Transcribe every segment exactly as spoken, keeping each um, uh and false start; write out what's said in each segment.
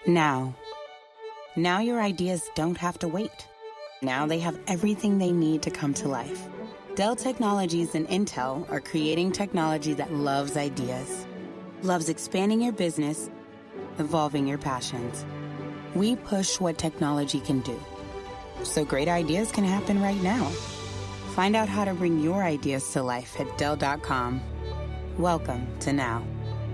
Now. Now your ideas don't have to wait. Now they have everything they need to come to life. Dell Technologies and Intel are creating technology that loves ideas, loves expanding your business, evolving your passions. We push what technology can do, so great ideas can happen right now. Find out how to bring your ideas to life at Dell dot com. Welcome to Now.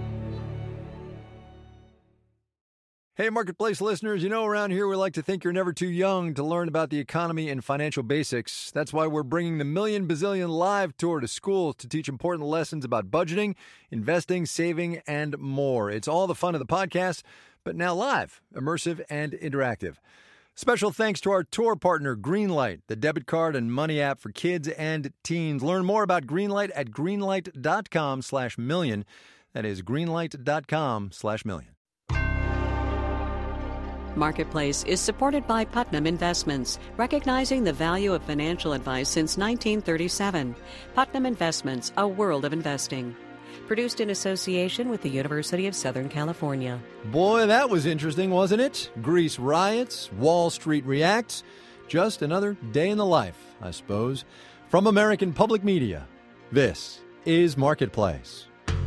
Hey, Marketplace listeners, you know around here we like to think you're never too young to learn about the economy and financial basics. That's why we're bringing the Million Bazillion Live Tour to schools to teach important lessons about budgeting, investing, saving, and more. It's all the fun of the podcast, but now live, immersive, and interactive. Special thanks to our tour partner, Greenlight, the debit card and money app for kids and teens. Learn more about Greenlight at greenlight.com slash million. That is greenlight.com slash million. Marketplace is supported by Putnam Investments, recognizing the value of financial advice since nineteen thirty-seven. Putnam Investments, a world of investing. Produced in association with the University of Southern California. Boy, that was interesting, wasn't it? Greece riots, Wall Street reacts. Just another day in the life, I suppose. From American Public Media, this is Marketplace.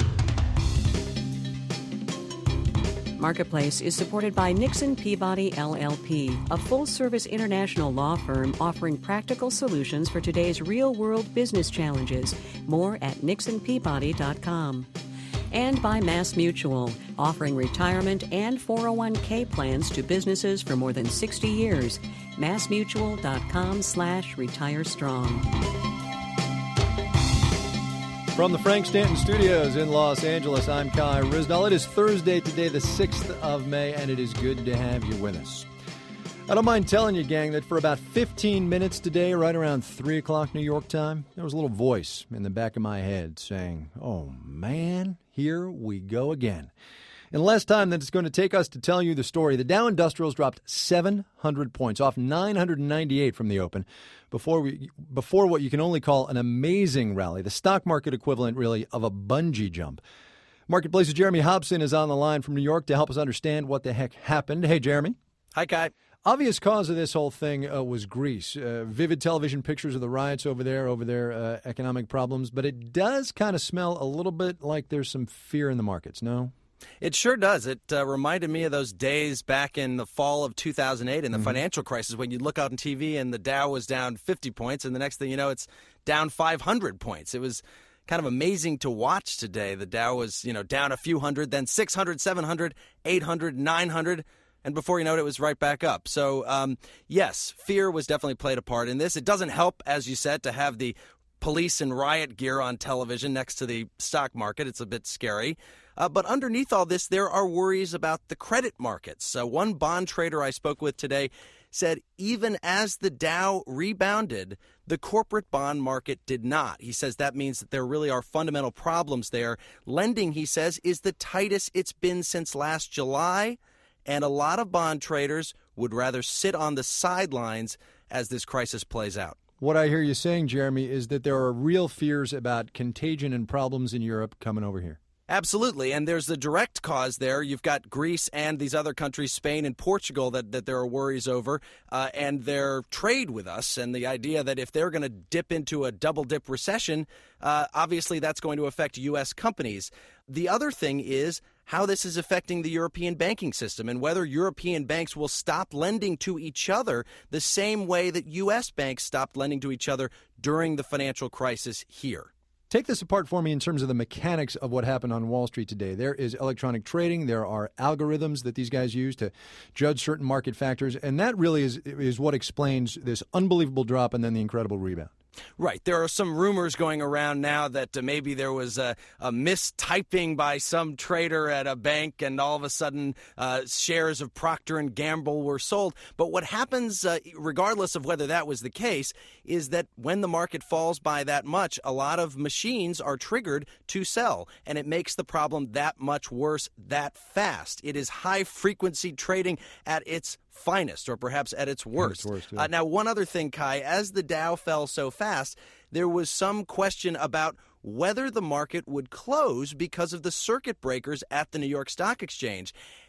Marketplace is supported by Nixon Peabody L L P, a full-service international law firm offering practical solutions for today's real-world business challenges. More at nixon peabody dot com. And by MassMutual, offering retirement and four oh one k plans to businesses for more than sixty years. massmutual.com slash retire strong. From the Frank Stanton Studios in Los Angeles, I'm Kai Risnall. It is Thursday today, the sixth of May, and it is good to have you with us. I don't mind telling you, gang, that for about fifteen minutes today, right around three o'clock New York time, there was a little voice in the back of my head saying, oh, man, here we go again. In less time than it's going to take us to tell you the story, the Dow Industrials dropped seven hundred points, off nine hundred ninety-eight from the open, before we before what you can only call an amazing rally, the stock market equivalent, really, of a bungee jump. Marketplace's Jeremy Hobson is on the line from New York to help us understand what the heck happened. Hey, Jeremy. Hi, Kai. Obvious cause of this whole thing uh, was Greece. Uh, vivid television pictures of the riots over there, over their uh, economic problems, but it does kind of smell a little bit like there's some fear in the markets, no? It sure does. It uh, reminded me of those days back in the fall of two thousand eight in the mm-hmm. financial crisis when you'd look out on T V and the Dow was down fifty points, and the next thing you know, it's down five hundred points. It was kind of amazing to watch today. The Dow was, you know, down a few hundred, then six hundred, seven hundred, eight hundred, nine hundred, and before you know it, it was right back up. So, um, yes, fear was definitely played a part in this. It doesn't help, as you said, to have the police and riot gear on television next to the stock market. It's a bit scary. Uh, but underneath all this, there are worries about the credit markets. So one bond trader I spoke with today said even as the Dow rebounded, the corporate bond market did not. He says that means that there really are fundamental problems there. Lending, he says, is the tightest it's been since last July, and a lot of bond traders would rather sit on the sidelines as this crisis plays out. What I hear you saying, Jeremy, is that there are real fears about contagion and problems in Europe coming over here. Absolutely, and there's the direct cause there. You've got Greece and these other countries, Spain and Portugal, that, that there are worries over, uh, and their trade with us, and the idea that if they're going to dip into a double-dip recession, uh, obviously that's going to affect U S companies. The other thing is how this is affecting the European banking system and whether European banks will stop lending to each other the same way that U S banks stopped lending to each other during the financial crisis here. Take this apart for me in terms of the mechanics of what happened on Wall Street today. There is electronic trading. There are algorithms that these guys use to judge certain market factors. And that really is, is what explains this unbelievable drop and then the incredible rebound. Right. There are some rumors going around now that uh, maybe there was a, a mistyping by some trader at a bank and all of a sudden uh, shares of Procter and Gamble were sold. But what happens, uh, regardless of whether that was the case, is that when the market falls by that much, a lot of machines are triggered to sell, and it makes the problem that much worse that fast. It is high-frequency trading at its finest, or perhaps at its worst. worst yeah. uh, now, one other thing, Kai, as the Dow fell so fast, there was some question about whether the market would close because of the circuit breakers at the New York Stock Exchange.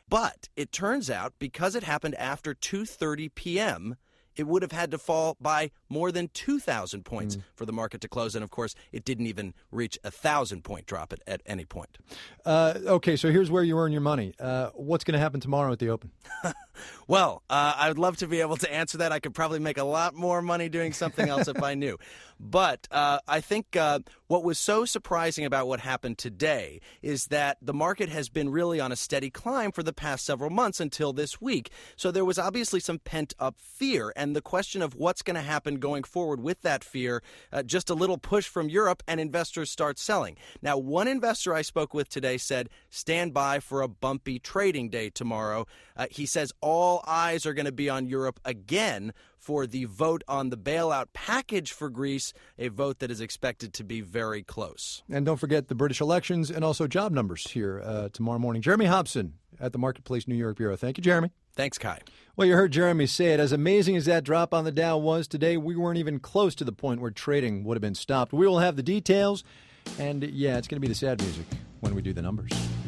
But it turns out because it happened after two thirty p.m., it would have had to fall by more than two thousand points mm. for the market to close. And, of course, it didn't even reach a one thousand-point drop at, at any point. Uh, okay, so here's where you earn your money. Uh, what's going to happen tomorrow at the Open? Well, uh, I would love to be able to answer that. I could probably make a lot more money doing something else if I knew. But uh, I think uh, what was so surprising about what happened today is that the market has been really on a steady climb for the past several months until this week. So there was obviously some pent-up fear. And the question of what's going to happen going forward with that fear, uh, just a little push from Europe and investors start selling. Now, one investor I spoke with today said, stand by for a bumpy trading day tomorrow. Uh, he says all eyes are going to be on Europe again for the vote on the bailout package for Greece, a vote that is expected to be very close. And don't forget the British elections and also job numbers here uh, tomorrow morning. Jeremy Hobson at the Marketplace New York Bureau. Thank you, Jeremy. Thanks, Kai. Well, you heard Jeremy say it. As amazing as that drop on the Dow was today, we weren't even close to the point where trading would have been stopped. We will have the details. And, yeah, it's going to be the sad music when we do the numbers.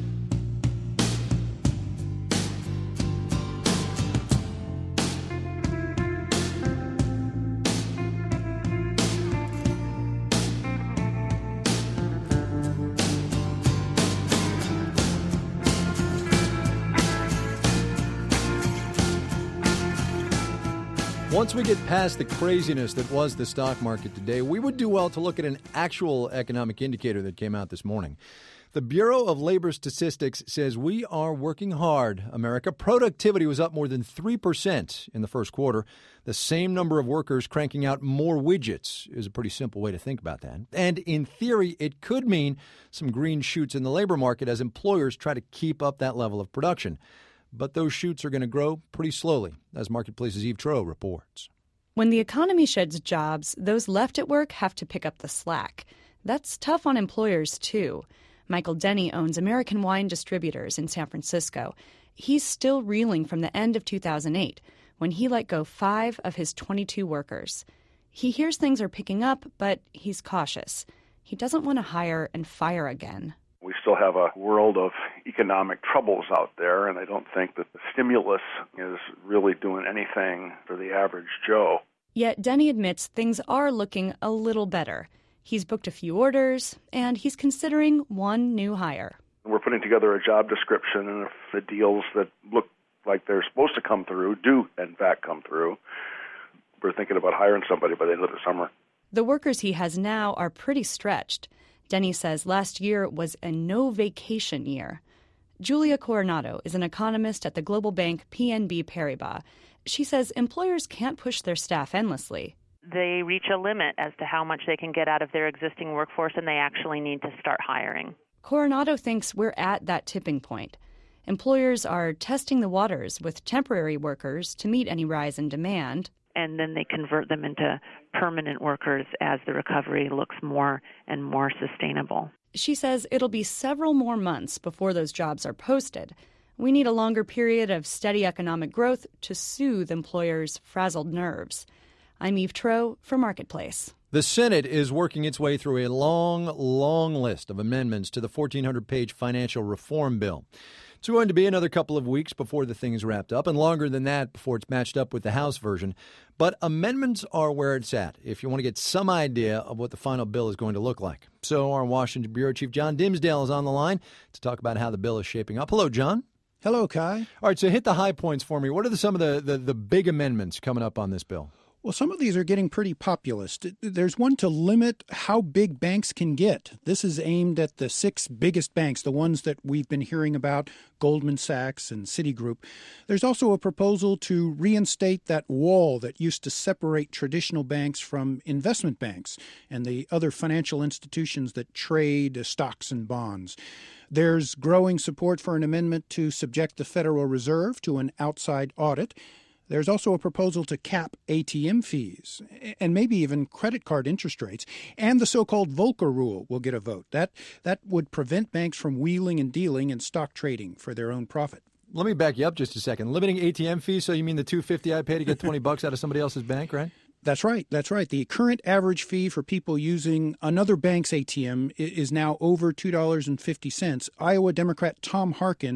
Once we get past the craziness that was the stock market today, we would do well to look at an actual economic indicator that came out this morning. The Bureau of Labor Statistics says we are working hard, America. Productivity was up more than three percent in the first quarter. The same number of workers cranking out more widgets is a pretty simple way to think about that. And in theory, it could mean some green shoots in the labor market as employers try to keep up that level of production. But those shoots are going to grow pretty slowly, as Marketplace's Eve Troe reports. When the economy sheds jobs, those left at work have to pick up the slack. That's tough on employers, too. Michael Denny owns American Wine Distributors in San Francisco. He's still reeling from the end of two thousand eight, when he let go five of his twenty-two workers. He hears things are picking up, but he's cautious. He doesn't want to hire and fire again. We still have a world of economic troubles out there, and I don't think that the stimulus is really doing anything for the average Joe. Yet Denny admits things are looking a little better. He's booked a few orders, and he's considering one new hire. We're putting together a job description, and if the deals that look like they're supposed to come through do, in fact, come through, we're thinking about hiring somebody by the end of the summer. The workers he has now are pretty stretched. Denny says last year was a no-vacation year. Julia Coronado is an economist at the global bank P N B Paribas. She says employers can't push their staff endlessly. They reach a limit as to how much they can get out of their existing workforce, and they actually need to start hiring. Coronado thinks we're at that tipping point. Employers are testing the waters with temporary workers to meet any rise in demand. And then they convert them into permanent workers as the recovery looks more and more sustainable. She says it'll be several more months before those jobs are posted. We need a longer period of steady economic growth to soothe employers' frazzled nerves. I'm Eve Troe for Marketplace. The Senate is working its way through a long, long list of amendments to the fourteen hundred page financial reform bill. It's going to be another couple of weeks before the thing is wrapped up, and longer than that before it's matched up with the House version. But amendments are where it's at if you want to get some idea of what the final bill is going to look like. So our Washington Bureau Chief John Dimsdale is on the line to talk about how the bill is shaping up. Hello, John. Hello, Kai. All right, so hit the high points for me. What are the, some of the, the, the big amendments coming up on this bill? Well, some of these are getting pretty populist. There's one to limit how big banks can get. This is aimed at the six biggest banks, the ones that we've been hearing about, Goldman Sachs and Citigroup. There's also a proposal to reinstate that wall that used to separate traditional banks from investment banks and the other financial institutions that trade stocks and bonds. There's growing support for an amendment to subject the Federal Reserve to an outside audit. There's also a proposal to cap A T M fees and maybe even credit card interest rates. And the so-called Volcker rule will get a vote. That that would prevent banks from wheeling and dealing and stock trading for their own profit. Let me back you up just a second. Limiting A T M fees, so you mean the two hundred fifty dollars I pay to get twenty bucks out of somebody else's bank, right? That's right. That's right. The current average fee for people using another bank's A T M is now over two dollars and fifty cents. Iowa Democrat Tom Harkin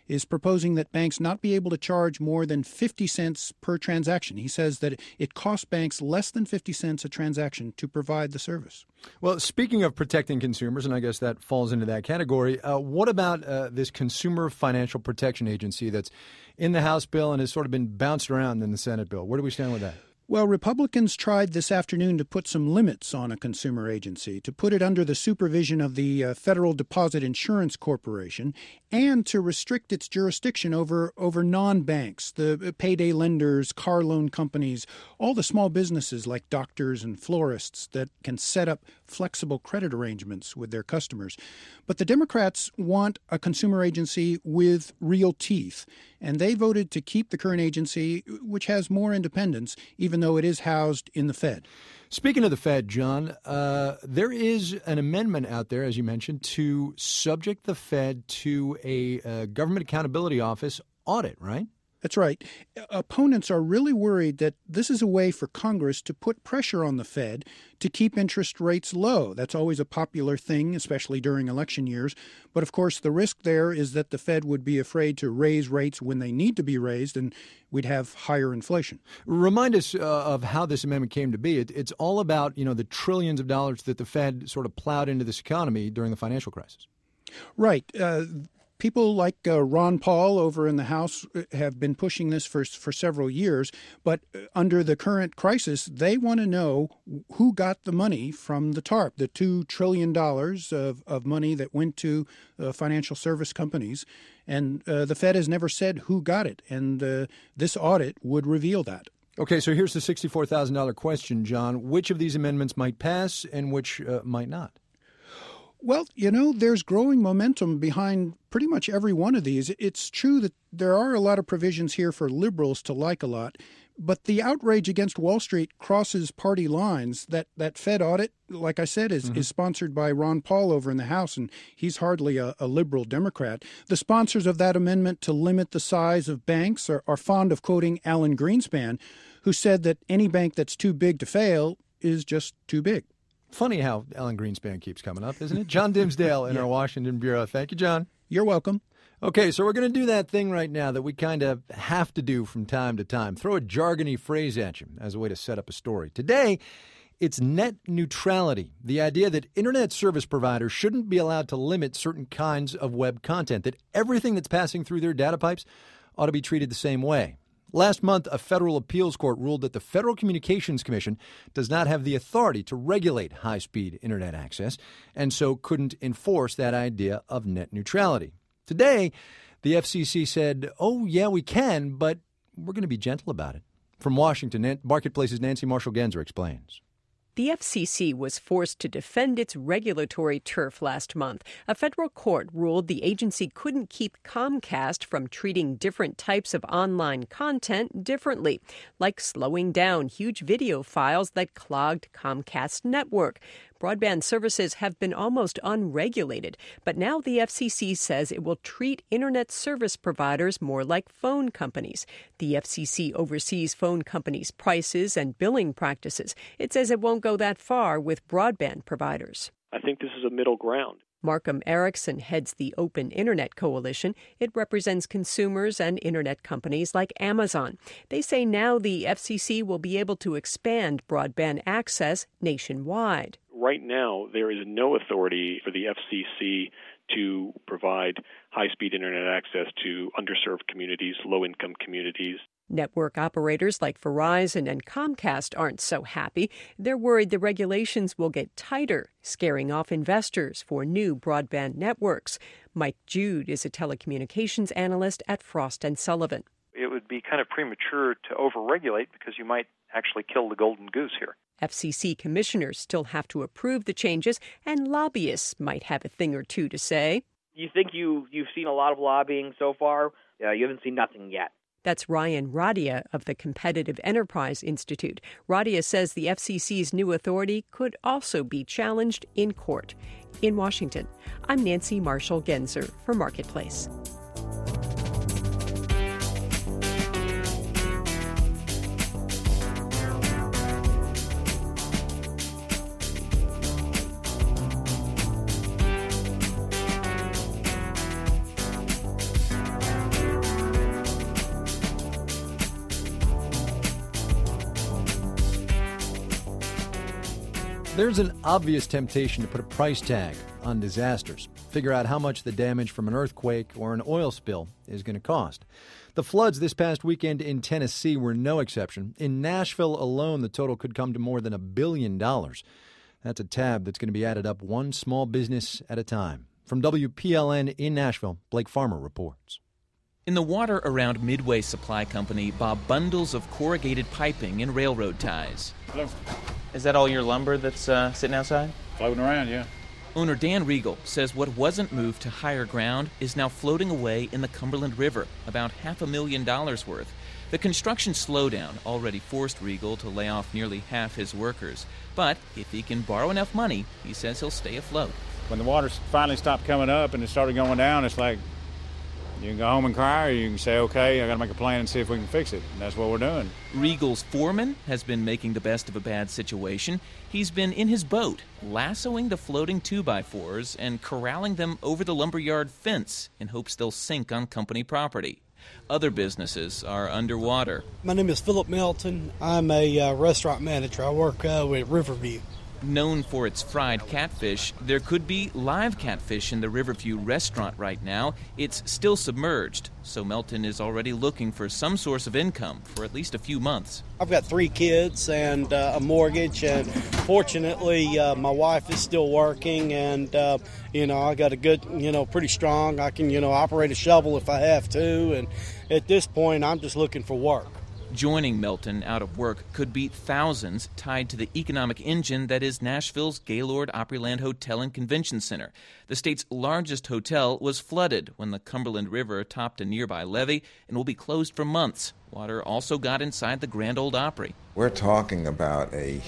is proposing that banks not be able to charge more than fifty cents per transaction. He says that it costs banks less than fifty cents a transaction to provide the service. Well, speaking of protecting consumers, and I guess that falls into that category, uh, what about uh, this Consumer Financial Protection Agency that's in the House bill and has sort of been bounced around in the Senate bill? Where do we stand with that? Well, Republicans tried this afternoon to put some limits on a consumer agency, to put it under the supervision of the uh, Federal Deposit Insurance Corporation, and to restrict its jurisdiction over, over non-banks, the payday lenders, car loan companies, all the small businesses like doctors and florists that can set up flexible credit arrangements with their customers. But the Democrats want a consumer agency with real teeth, and they voted to keep the current agency, which has more independence, even though it is housed in the Fed. Speaking of the Fed, John, uh, there is an amendment out there, as you mentioned, to subject the Fed to a uh, Government Accountability Office audit, right? That's right. Opponents are really worried that this is a way for Congress to put pressure on the Fed to keep interest rates low. That's always a popular thing, especially during election years. But of course, the risk there is that the Fed would be afraid to raise rates when they need to be raised, and we'd have higher inflation. Remind us uh, of how this amendment came to be. It, it's all about, you know, the trillions of dollars that the Fed sort of plowed into this economy during the financial crisis. Right. Uh, People like uh, Ron Paul over in the House have been pushing this for for several years, but under the current crisis, they want to know who got the money from the TARP, the two trillion dollars of, of money that went to uh, financial service companies. And uh, the Fed has never said who got it, and uh, this audit would reveal that. Okay, so here's the sixty-four thousand dollars question, John. Which of these amendments might pass and which uh, might not? Well, you know, there's growing momentum behind pretty much every one of these. It's true that there are a lot of provisions here for liberals to like a lot, but the outrage against Wall Street crosses party lines. That that Fed audit, like I said, is, mm-hmm. is sponsored by Ron Paul over in the House, and he's hardly a, a liberal Democrat. The sponsors of that amendment to limit the size of banks are, are fond of quoting Alan Greenspan, who said that any bank that's too big to fail is just too big. Funny how Alan Greenspan keeps coming up, isn't it? John Dimsdale in yeah. our Washington Bureau. Thank you, John. You're welcome. Okay, so we're going to do that thing right now that we kind of have to do from time to time. Throw a jargony phrase at you as a way to set up a story. Today, it's net neutrality, the idea that Internet service providers shouldn't be allowed to limit certain kinds of web content, that everything that's passing through their data pipes ought to be treated the same way. Last month, a federal appeals court ruled that the Federal Communications Commission does not have the authority to regulate high-speed Internet access, and so couldn't enforce that idea of net neutrality. Today, the F C C said, oh, yeah, we can, but we're going to be gentle about it. From Washington, Marketplace's Nancy Marshall-Genzer explains. The F C C was forced to defend its regulatory turf last month. A federal court ruled the agency couldn't keep Comcast from treating different types of online content differently, like slowing down huge video files that clogged Comcast's network. Broadband services have been almost unregulated, but now the F C C says it will treat Internet service providers more like phone companies. The F C C oversees phone companies' prices and billing practices. It says it won't go that far with broadband providers. I think this is a middle ground. Markham Erickson heads the Open Internet Coalition. It represents consumers and Internet companies like Amazon. They say now the F C C will be able to expand broadband access nationwide. Right now, there is no authority for the F C C to provide high-speed Internet access to underserved communities, low-income communities. Network operators like Verizon and Comcast aren't so happy. They're worried the regulations will get tighter, scaring off investors for new broadband networks. Mike Jude is a telecommunications analyst at Frost and Sullivan. It would be kind of premature to overregulate because you might actually kill the golden goose here. F C C commissioners still have to approve the changes, and lobbyists might have a thing or two to say. You think you, you've seen a lot of lobbying so far? Uh, you haven't seen nothing yet. That's Ryan Radia of the Competitive Enterprise Institute. Radia says the F C C's new authority could also be challenged in court. In Washington, I'm Nancy Marshall-Genzer for Marketplace. There's an obvious temptation to put a price tag on disasters. Figure out how much the damage from an earthquake or an oil spill is going to cost. The floods this past weekend in Tennessee were no exception. In Nashville alone, the total could come to more than a billion dollars. That's a tab that's going to be added up one small business at a time. From W P L N in Nashville, Blake Farmer reports. In the water around Midway Supply Company bob bundles of corrugated piping and railroad ties. Hello. Is that all your lumber that's uh, sitting outside? Floating around, yeah. Owner Dan Regal says what wasn't moved to higher ground is now floating away in the Cumberland River, about half a million dollars worth. The construction slowdown already forced Regal to lay off nearly half his workers. But if he can borrow enough money, he says he'll stay afloat. When the water finally stopped coming up and it started going down, it's like you can go home and cry, or you can say, okay, I got to make a plan and see if we can fix it. And that's what we're doing. Regal's foreman has been making the best of a bad situation. He's been in his boat, lassoing the floating two by fours and corralling them over the lumberyard fence in hopes they'll sink on company property. Other businesses are underwater. My name is Philip Melton. I'm a uh, restaurant manager. I work uh, with Riverview. Known for its fried catfish, there could be live catfish in the Riverview restaurant right now. It's still submerged, so Melton is already looking for some source of income for at least a few months. I've got three kids and uh, a mortgage, and fortunately uh, my wife is still working, and uh, you know, I got a good, you know, pretty strong. I can, you know, operate a shovel if I have to, and at this point I'm just looking for work. Joining Melton out of work could be thousands tied to the economic engine that is Nashville's Gaylord Opryland Hotel and Convention Center. The state's largest hotel was flooded when the Cumberland River topped a nearby levee and will be closed for months. Water also got inside the Grand Ole Opry. We're talking about a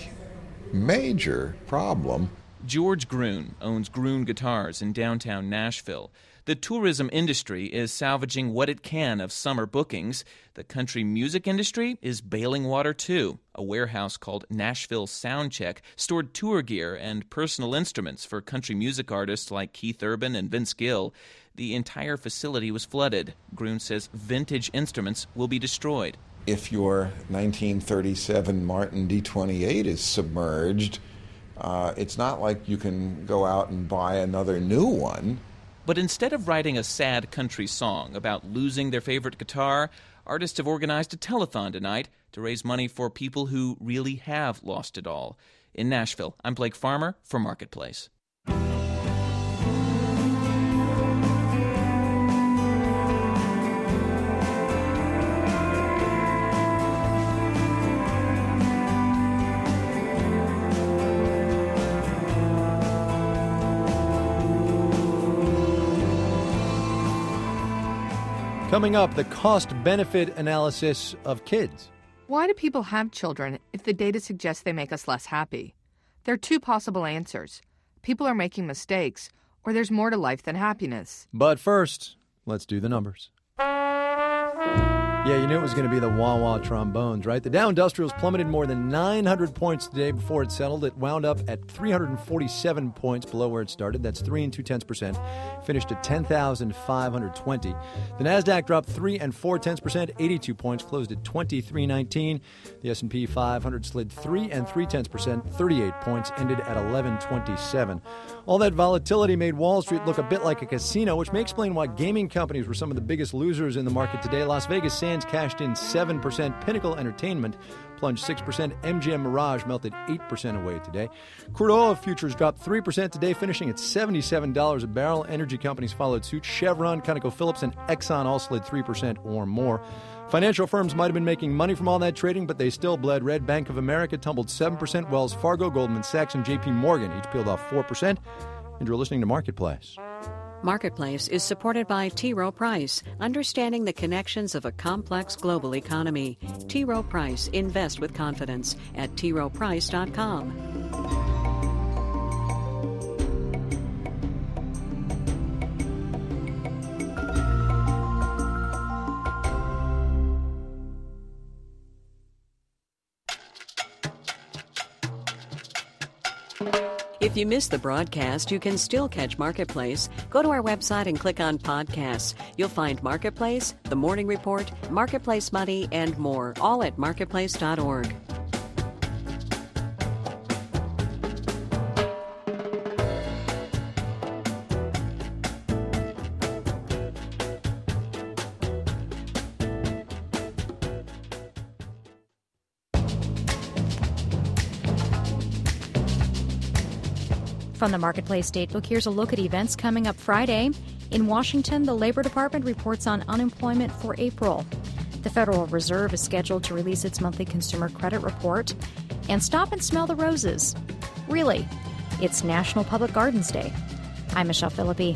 major problem. George Gruen owns Gruen Guitars in downtown Nashville. The tourism industry is salvaging what it can of summer bookings. The country music industry is bailing water, too. A warehouse called Nashville Soundcheck stored tour gear and personal instruments for country music artists like Keith Urban and Vince Gill. The entire facility was flooded. Gruen says vintage instruments will be destroyed. If your nineteen thirty-seven Martin D twenty-eight is submerged, uh, it's not like you can go out and buy another new one. But instead of writing a sad country song about losing their favorite guitar, artists have organized a telethon tonight to raise money for people who really have lost it all. In Nashville, I'm Blake Farmer for Marketplace. Coming up, the cost-benefit analysis of kids. Why do people have children if the data suggests they make us less happy? There are two possible answers. People are making mistakes, or there's more to life than happiness. But first, let's do the numbers. Yeah, you knew it was going to be the wah-wah trombones, right? The Dow Industrials plummeted more than nine hundred points today before it settled. It wound up at three hundred forty-seven points below where it started. That's three and two-tenths percent. Finished at ten thousand five hundred twenty. The Nasdaq dropped three and four-tenths percent, eighty-two points, closed at twenty-three nineteen. The S and P five hundred slid three and three-tenths percent, thirty-eight points, ended at eleven twenty-seven. All that volatility made Wall Street look a bit like a casino, which may explain why gaming companies were some of the biggest losers in the market today. Las Vegas Sands cashed in seven percent. Pinnacle Entertainment plunged six percent. M G M Mirage melted eight percent away today. Crude oil futures dropped three percent today, finishing at seventy-seven dollars a barrel. Energy companies followed suit. Chevron, ConocoPhillips, and Exxon all slid three percent or more. Financial firms might have been making money from all that trading, but they still bled red. Bank of America tumbled seven percent. Wells Fargo, Goldman Sachs, and J P Morgan each peeled off four percent. And you're listening to Marketplace. Marketplace is supported by T. Rowe Price, understanding the connections of a complex global economy. T. Rowe Price, invest with confidence at t rowe price dot com. If you missed the broadcast, you can still catch Marketplace. Go to our website and click on podcasts. You'll find Marketplace, The Morning Report, Marketplace Money, and more, all at marketplace dot org. From the Marketplace Datebook, here's a look at events coming up Friday. In Washington, the Labor Department reports on unemployment for April. The Federal Reserve is scheduled to release its monthly consumer credit report. And stop and smell the roses. Really, it's National Public Gardens Day. I'm Michelle Philippi.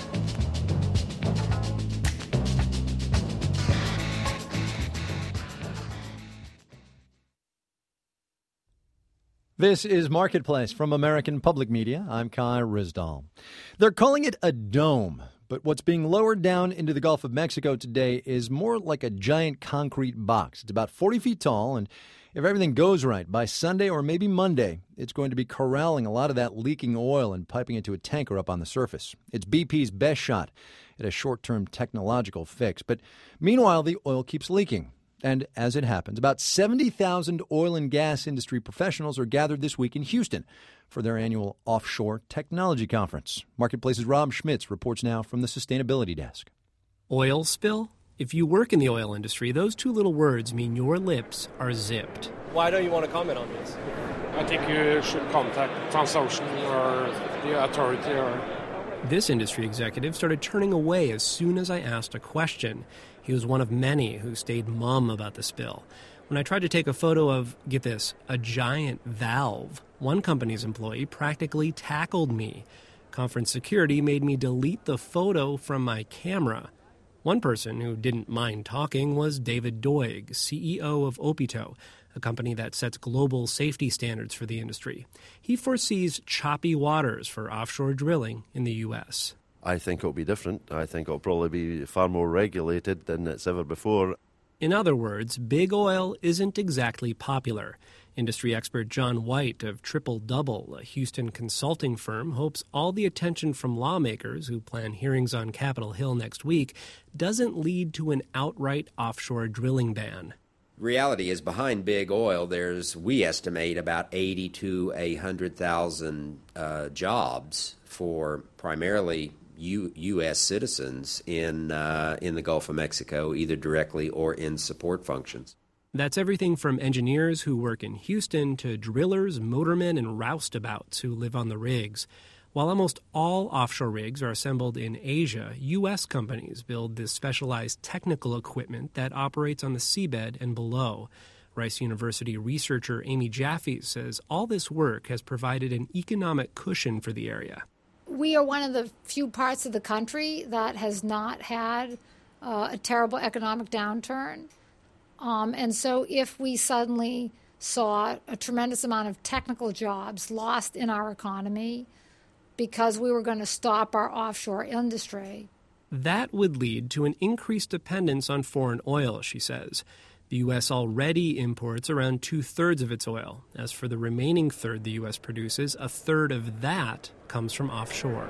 This is Marketplace from American Public Media. I'm Kai Ryssdal. They're calling it a dome, but what's being lowered down into the Gulf of Mexico today is more like a giant concrete box. It's about forty feet tall, and if everything goes right, by Sunday or maybe Monday, it's going to be corralling a lot of that leaking oil and piping it to a tanker up on the surface. It's B P's best shot at a short-term technological fix. But meanwhile, the oil keeps leaking. And as it happens, about seventy thousand oil and gas industry professionals are gathered this week in Houston for their annual Offshore Technology Conference. Marketplace's Rob Schmitz reports now from the Sustainability Desk. Oil spill? If you work in the oil industry, those two little words mean your lips are zipped. Why don't you want to comment on this? I think you should contact Transocean or the authority. Or This industry executive started turning away as soon as I asked a question. He was one of many who stayed mum about the spill. When I tried to take a photo of, get this, a giant valve, one company's employee practically tackled me. Conference security made me delete the photo from my camera. One person who didn't mind talking was David Doig, C E O of Opito, a company that sets global safety standards for the industry. He foresees choppy waters for offshore drilling in the U S I think it'll be different. I think it'll probably be far more regulated than it's ever before. In other words, big oil isn't exactly popular. Industry expert John White of Triple Double, a Houston consulting firm, hopes all the attention from lawmakers who plan hearings on Capitol Hill next week doesn't lead to an outright offshore drilling ban. Reality is behind big oil, there's, we estimate, about eighty to one hundred thousand uh, jobs for primarily U- U.S. citizens in uh, in the Gulf of Mexico, either directly or in support functions. That's everything from engineers who work in Houston to drillers, motormen, and roustabouts who live on the rigs. While almost all offshore rigs are assembled in Asia, U S companies build this specialized technical equipment that operates on the seabed and below. Rice University researcher Amy Jaffe says all this work has provided an economic cushion for the area. We are one of the few parts of the country that has not had uh, a terrible economic downturn. Um, and so if we suddenly saw a tremendous amount of technical jobs lost in our economy because we were going to stop our offshore industry, that would lead to an increased dependence on foreign oil, she says. The U S already imports around two-thirds of its oil. As for the remaining third the U S produces, a third of that comes from offshore.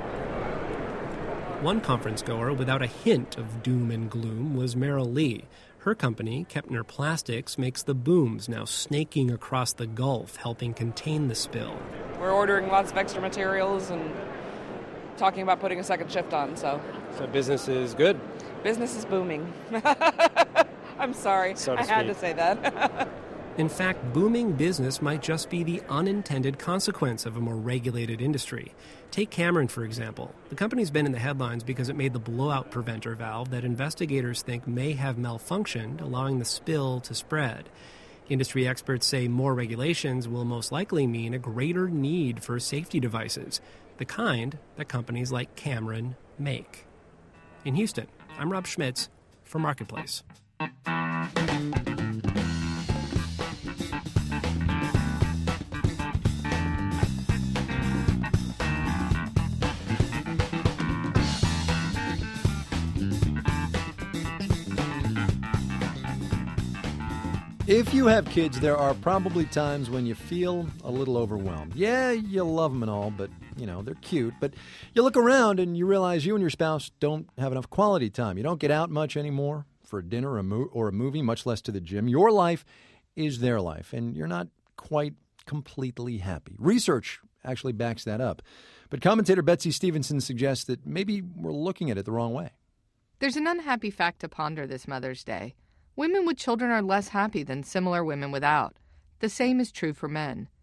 One conference goer without a hint of doom and gloom was Merrill Lee. Her company, Kepner Plastics, makes the booms now snaking across the Gulf, helping contain the spill. We're ordering lots of extra materials and talking about putting a second shift on, so. So business is good? Business is booming. I'm sorry. So to I had speak. to say that. In fact, booming business might just be the unintended consequence of a more regulated industry. Take Cameron, for example. The company's been in the headlines because it made the blowout preventer valve that investigators think may have malfunctioned, allowing the spill to spread. Industry experts say more regulations will most likely mean a greater need for safety devices, the kind that companies like Cameron make. In Houston, I'm Rob Schmitz for Marketplace. If you have kids, there are probably times when you feel a little overwhelmed. Yeah, you love them and all, but, you know, they're cute. But you look around and you realize you and your spouse don't have enough quality time. You don't get out much anymore for dinner or a, mo- or a movie, much less to the gym. Your life is their life, and you're not quite completely happy. Research actually backs that up. But commentator Betsy Stevenson suggests that maybe we're looking at it the wrong way. There's an unhappy fact to ponder this Mother's Day. Women with children are less happy than similar women without. The same is true for men.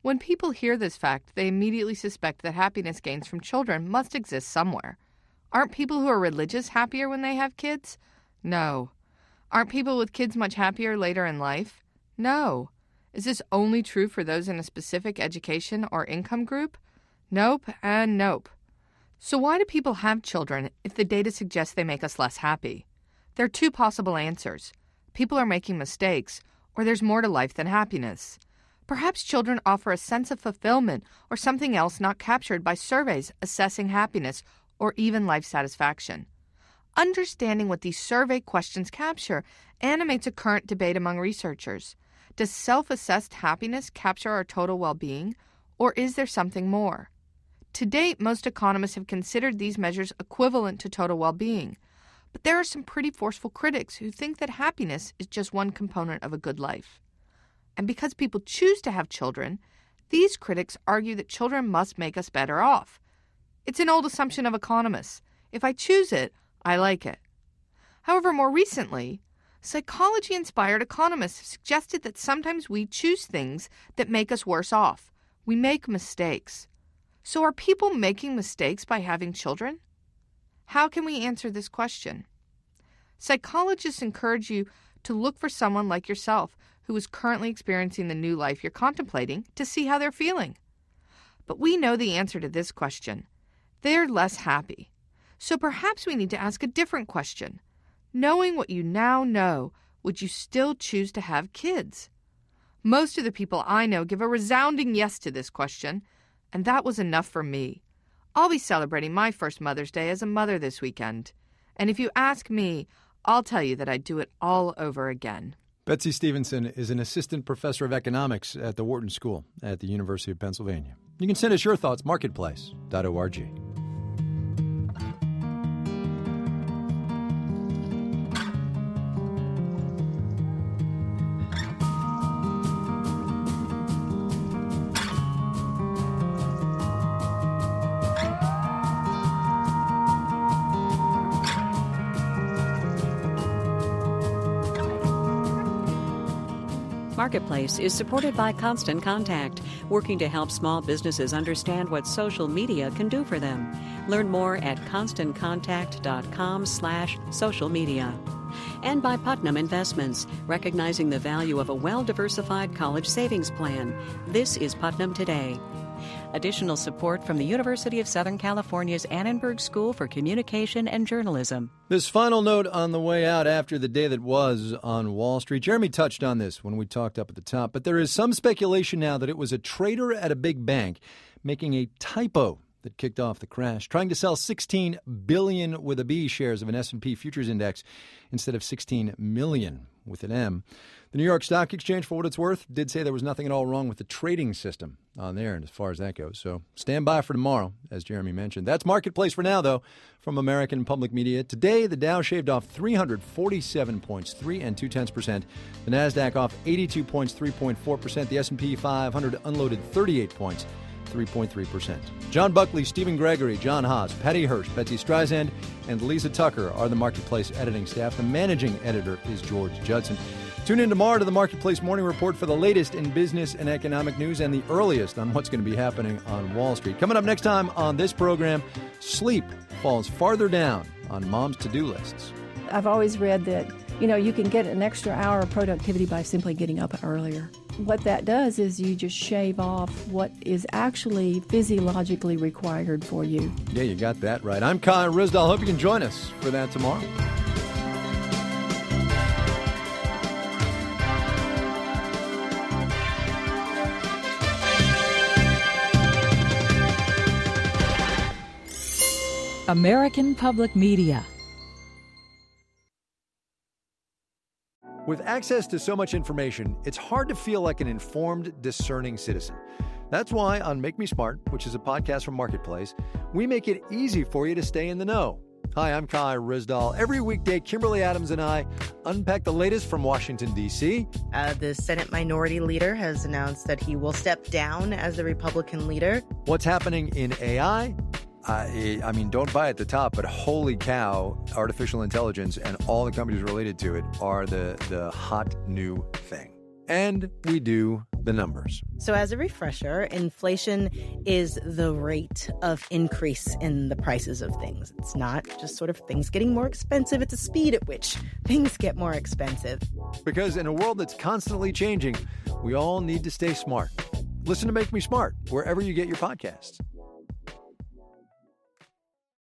When people hear this fact, they immediately suspect that happiness gains from children must exist somewhere. Aren't people who are religious happier when they have kids? No. Aren't people with kids much happier later in life? No. Is this only true for those in a specific education or income group? Nope and nope. So why do people have children if the data suggests they make us less happy? There are two possible answers. People are making mistakes, or there's more to life than happiness. Perhaps children offer a sense of fulfillment or something else not captured by surveys assessing happiness or even life satisfaction. Understanding what these survey questions capture animates a current debate among researchers. Does self-assessed happiness capture our total well-being, or is there something more? To date, most economists have considered these measures equivalent to total well-being, but there are some pretty forceful critics who think that happiness is just one component of a good life. And because people choose to have children, these critics argue that children must make us better off. It's an old assumption of economists. If I choose it, I like it. However, more recently, psychology-inspired economists have suggested that sometimes we choose things that make us worse off. We make mistakes. So are people making mistakes by having children? How can we answer this question? Psychologists encourage you to look for someone like yourself who is currently experiencing the new life you're contemplating to see how they're feeling. But we know the answer to this question. They're less happy. So perhaps we need to ask a different question. Knowing what you now know, would you still choose to have kids? Most of the people I know give a resounding yes to this question, and that was enough for me. I'll be celebrating my first Mother's Day as a mother this weekend. And if you ask me, I'll tell you that I'd do it all over again. Betsy Stevenson is an assistant professor of economics at the Wharton School at the University of Pennsylvania. You can send us your thoughts, marketplace dot org. Marketplace is supported by Constant Contact, working to help small businesses understand what social media can do for them. Learn more at constant contact dot com slash social media. And by Putnam Investments, recognizing the value of a well-diversified college savings plan. This is Putnam Today. Additional support from the University of Southern California's Annenberg School for Communication and Journalism. This final note on the way out after the day that was on Wall Street. Jeremy touched on this when we talked up at the top, but there is some speculation now that it was a trader at a big bank making a typo that kicked off the crash, trying to sell sixteen billion with a B shares of an S and P futures index instead of sixteen million with an M. The New York Stock Exchange, for what it's worth, did say there was nothing at all wrong with the trading system on there, and as far as that goes. So stand by for tomorrow, as Jeremy mentioned. That's Marketplace for now, though, from American Public Media. Today, the Dow shaved off three hundred forty-seven points, three and two-tenths percent. The NASDAQ off eighty-two points, three point four percent. The S and P five hundred unloaded thirty-eight points, three point three percent. John Buckley, Stephen Gregory, John Haas, Patty Hirsch, Betsy Streisand, and Lisa Tucker are the Marketplace editing staff. The managing editor is George Judson. Tune in tomorrow to the Marketplace Morning Report for the latest in business and economic news and the earliest on what's going to be happening on Wall Street. Coming up next time on this program, sleep falls farther down on mom's to-do lists. I've always read that, you know, you can get an extra hour of productivity by simply getting up earlier. What that does is you just shave off what is actually physiologically required for you. Yeah, you got that right. I'm Kai Ryssdal. Hope you can join us for that tomorrow. American Public Media. With access to so much information, it's hard to feel like an informed, discerning citizen. That's why on Make Me Smart, which is a podcast from Marketplace, we make it easy for you to stay in the know. Hi, I'm Kai Ryssdal. Every weekday, Kimberly Adams and I unpack the latest from Washington, D C Uh, the Senate Minority Leader has announced that he will step down as the Republican leader. What's happening in A I? I, I mean, don't buy at the top, but holy cow, artificial intelligence and all the companies related to it are the, the hot new thing. And we do the numbers. So as a refresher, inflation is the rate of increase in the prices of things. It's not just sort of things getting more expensive. It's the speed at which things get more expensive. Because in a world that's constantly changing, we all need to stay smart. Listen to Make Me Smart wherever you get your podcasts.